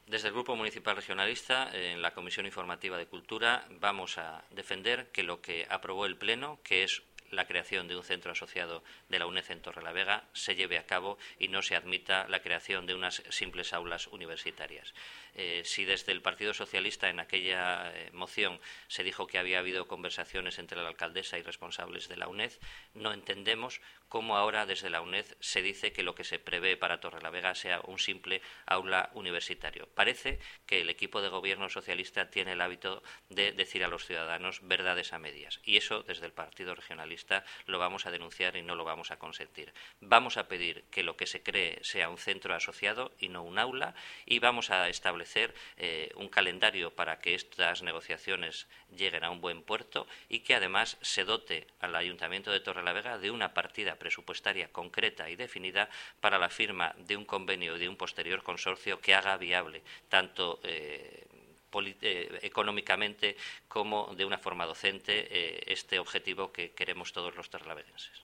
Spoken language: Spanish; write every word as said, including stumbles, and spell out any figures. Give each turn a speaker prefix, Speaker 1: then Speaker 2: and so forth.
Speaker 1: Desde el Grupo Municipal Regionalista, en la Comisión Informativa de Cultura, vamos a defender que lo que aprobó el Pleno, que es la creación de un centro asociado de la UNED en Torrelavega, se lleve a cabo y no se admita la creación de unas simples aulas universitarias. Eh, si desde el Partido Socialista en aquella eh, moción se dijo que había habido conversaciones entre la alcaldesa y responsables de la UNED, no entendemos cómo ahora desde la UNED se dice que lo que se prevé para Torrelavega sea un simple aula universitario. Parece que el equipo de gobierno socialista tiene el hábito de decir a los ciudadanos verdades a medias, y eso desde el Partido Regionalista lo vamos a denunciar y no lo vamos a consentir. Vamos a pedir que lo que se cree sea un centro asociado y no un aula, y vamos a establecer eh, un calendario para que estas negociaciones lleguen a un buen puerto y que además se dote al Ayuntamiento de Torrelavega de una partida presupuestaria concreta y definida para la firma de un convenio y de un posterior consorcio que haga viable tanto eh, Eh, económicamente como de una forma docente eh, este objetivo que queremos todos los torrelaveguenses.